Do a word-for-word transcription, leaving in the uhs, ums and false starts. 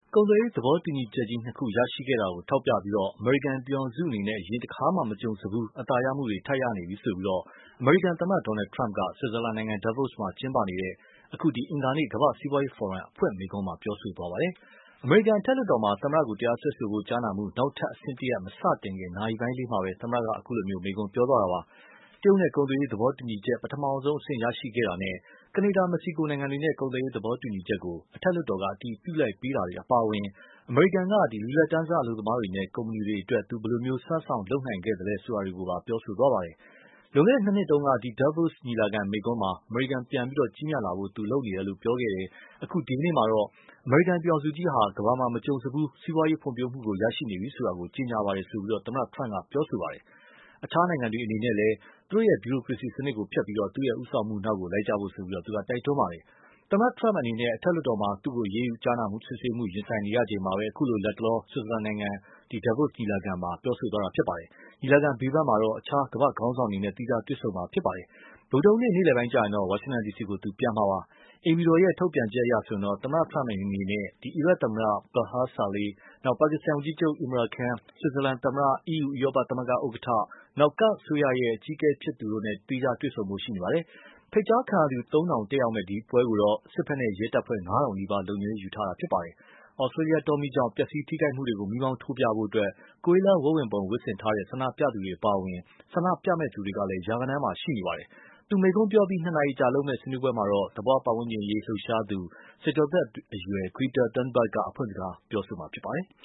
ကုန်သွယ်ရေးသဘောတူညီချက်ကြီးနှစ်ခုရရှိခဲ့တာကိုထောက်ပြပြီးအမေရိကန်ပြည်ထောင်စုအနေနဲ့အရင်တခါမှမကြုံစဖူးအသာရမှုတွေထပ်ရနေပြီဆိုပြီးအမေရိကန်သမ္မတ Donald Trump ကဆွစ်ဇာလန်နိုင်ငံ Davos မှာကျင်းပနေတဲ့အခုအင်္ဂါနေ့ကမ္ဘာ့စီးပွားရေးဖိုရမ်အဖွင့်မိန့်ခွန်းမှာပြောဆိုသွားပါတယ်။ အမေရိကန်အထက်လွှတ်တော်မှာသမ္မတကိုတရားစွဲဆိုဖို့ကြားနာမှုနောက်ထပ်အဆင့်တရပ်မစတင်ခင်နာရီပိုင်းလေးမှာပဲသမ္မတကအခုလိုမိန့်ခွန်းပြောသွားတာပါ။ တရုတ်နဲ့ကုန်သွယ်ရေးသဘောတူညီချက်ပထမဆုံးအဆင့်ရရှိခဲ့တာနဲ့ကနေဒါမက္ကဆီကိုနိုင်ငံတွေနဲ့ကုန်သွယ်ရေးသဘောတူညီချက်ကိုအထက်လွှတ်တော်ကအတည်ပြုလိုက်ပေးတာတွေအပါအဝင်အမေရိကန်ကလူလတ်တန်းစားအလုပ်သမားတွေနဲ့ကုမ္ပဏီတွေအတွက်သူဘယ်လိုစွမ်းဆောင်လုပ်နိုင်ခဲ့သလဲဆိုတာတွေကိုပါပြောဆိုသွားပါတယ်။ လွန်ခဲ့တဲ့နှစ်နှစ်တုန်းက Davos ညီလာခံမိန့်ခွန်းမှာအမေရိကန်ပြန်ပြီးကြီးမြတ်လာဖို့သူလုပ်နေတယ်လို့ပြောခဲ့တယ်။အခုဒီကနေ့မှာတော့အမေရိကန်ပြည်ထောင်စုကြီးဟာကမ္ဘာမှာမကြုံစဖူးစီးပွားရေးဖွံ့ဖြိုးမှုကိုရရှိနေပြီဆိုတာကိုကြေညာပါတယ်ဆိုပြီးသမ္မတ Trump ကပြောဆိုပါတယ်။ အခြားနိုင်ငံတွေအနေနဲ့လည်းသူတို့ဗျူရိုကရေစီစနစ်ကိုဖျက်ပြီးသူ့ဦးဆောင်မှုနောက်လိုက်ကြဖို့သူကတိုက်တွန်းပါတယ်။ သမ္မတ Trump အနေနဲ့အထက်လွှတ်တော်မှာသူ့ကိုအရေးယူကြားနာစစ်ဆေးမှုရင်ဆိုင်နေရချိန်မှာပဲအခုလိုလတ်တလောဆွစ်ဇာလန်နိုင်ငံ Davos ညီလာခံမှာပြောဆိုသွားတာဖြစ်ပါတယ်။ ညီလာခံဘေးပန်းမှာတော့အခြားကမ္ဘာ့ခေါင်းဆောင်တွေနဲ့သီးခြားတွေ့ဆုံမှာဖြစ်ပါတယ်။ ဗုဒ္ဓဟူးနေ့နေ့လည်ပိုင်းကျရင်တော့ဝါရှင်တန်ဒီစီကိုသူပြန်မှာပါ။ အိမ်ဖြူတော်ထုတ်ပြန်ချက်အရဆိုရင်တော့သမ္မတ Trump အနေနဲ့ အီရတ်သမ္မတ Barham Saleh ၊ ပါကစ္စတန်ဝန်ကြီးချုပ် Imran Khan ၊ ဆွစ်ဇာလန်သမ္မတ အီးယူဥရောပသမဂ္ဂဥက္ကဋ္ဌ Kurd အစိုးရအကြီးအကဲဖြစ်သူတို့နဲ့သီးခြားတွေ့ဆုံဖို့ရှိပါတယ်။ ဖိတ်ကြားခံရသူသုံးထောင်တက်ရောက်မယ့်ဒီပွဲကိုတော့စစ်ဘက်နဲ့ရဲတပ်ဖွဲ့ငါးထောင်နီးပါးလုံခြုံရေးယူထားတာဖြစ်ပါတယ်။ သြစတြေးလျတောမီးကြောင့်ပျက်စီးထိခိုက်မှုတွေကိုမီးမောင်းထိုးပြဖို့ကိုယ်ရေးလက်ဝတ်ဝင်ပုံဝတ်ဆင်ထားတဲ့ဆန္ဒပြသူတွေအပါအဝင်ဆန္ဒပြမယ့်သူတွေကလည်းရာဂဏန်းရှိနေပါတယ်။ သူမိန့်ခွန်းပြောအပြီးနှစ်နာရီကြာလုပ်မယ့်ဆွေးနွေးပွဲမှာတော့သဘာဝပတ်ဝန်းကျင်အရေးလှုပ်ရှားသူဆယ်ကျော်သက်အရွယ် Greta Thunberg က အဖွင့်စကားပြောမှာဖြစ်ပါတယ်။